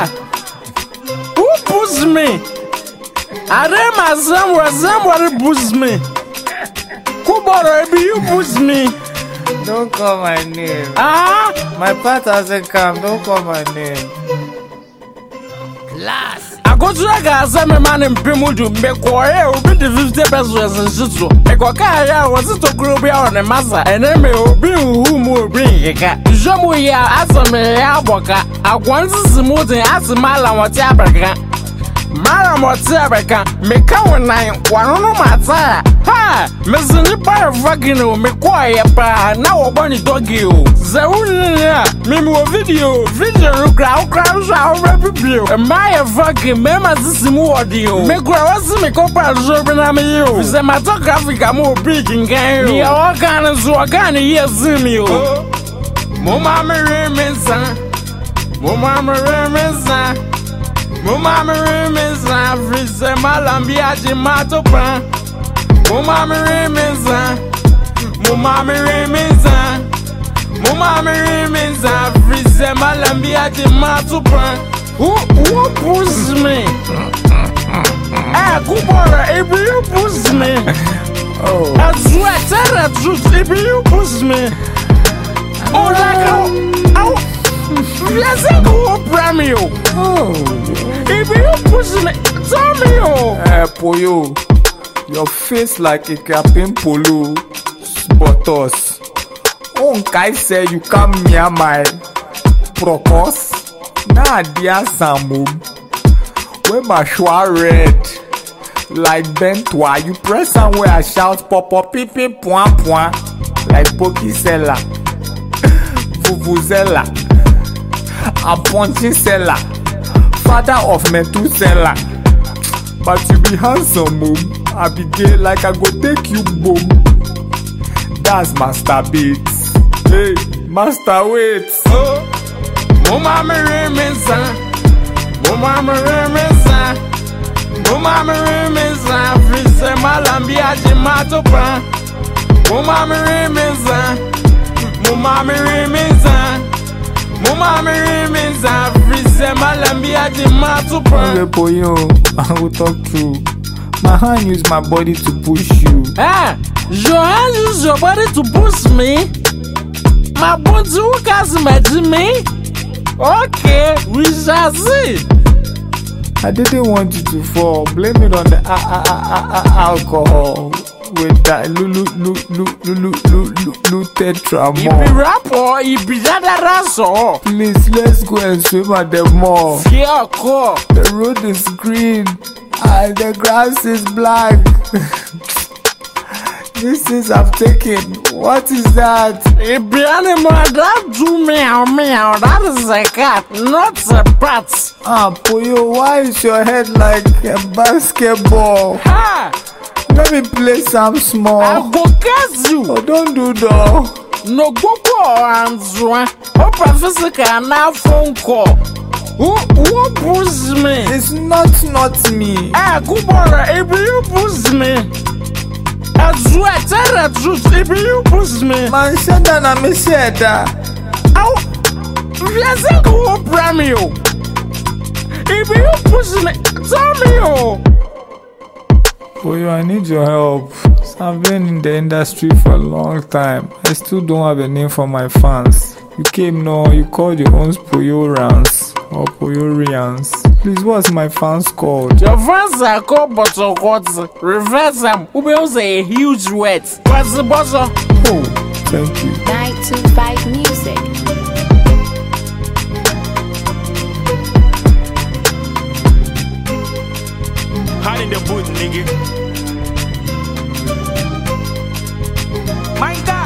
Who pushed me? I remember somebody pushed me. Kubara, you pushed me. Don't call my name. My part hasn't come. Don't call my name. Class. I go to the man in Pimudu, make warrior, open the 50 pesos and shitsu. I go carry was it to grow beyond the massa, and then may be whom will bring a cat. Jomuya, as a mayaboka, I want to smooth and ask a mile what Yabraka. Madam Whatabaka, make our 9, one on my tire. Ha! Missing the bar of Vagino, make quiet bar, now a bunny doggy. Zawunia, Mimo video, crowds are review. And my fucking members is more audio. Make was make up as Robin you. Cinematographic, I'm more big in game. The organs who are gonna hear Zimio. Mama Remensa, Mama Remensa. Mama Remensa, Frise Malambia Matopa. Mama Remensa, Mama Remensa, Mama Remensa, Frise Malambia Matopa. Who pushed me? Kubara, if you push me. Oh, I swear, tell the truth, if you push me. Oh, like how? Let's go, Premio. Oh, if you push me, tell me, Poyo, your face like a captain polo, but us. Oh, I say you come near my procos. Nah, dear Samu, when my shoe red like Bentois, you press somewhere I shout pop up, pip pip point point like Pokisella, Vuvuzela. A punchy seller, father of Methuselah. But you be handsome, mom. I be gay like I go take you, boom. That's Master Beats. Hey, Master Waits. Oh, Mama Remensa, Mama Remensa, Mama Remensa, Frise Malambia Matopa. Mama Remensa, Mama Remensa. Mama Remensa, Frise Malambia Matopa. Poyo, I will talk true. My hand use my body to push you. Your hand use your body to push me? My bones who can't imagine me? Okay, we shall see. I didn't want you to fall. Blame it on the alcohol. With that tetramol. If you rap or if you that please, let's go and swim at the mall. Yeah, cool. The road is green and the grass is black. This is I'm taking. What is that? If the animal that do meow meow, that is a cat, not a bat. Poyo, why is your head like a basketball? Let me play some small. I'll go catch you. Oh, don't do that. No go answer. Open physical now phone call. Who pushed me? It's not me. Kubara, if you push me. I swear, tell the truth, if you push me. Man, shut down and me said that. Let's go, Premio. If you push me, tell me, Poyo, I need your help. I've been in the industry for a long time. I still don't have a name for my fans. You came now, you called your own Poyorans or Poyorians. Please, what's my fans called? Your fans are called Bottle Quartz. Reverse them. Who builds a huge wet? What's the bottle? Oh, thank you. 925 Music. Hot in the booth, nigga. My God.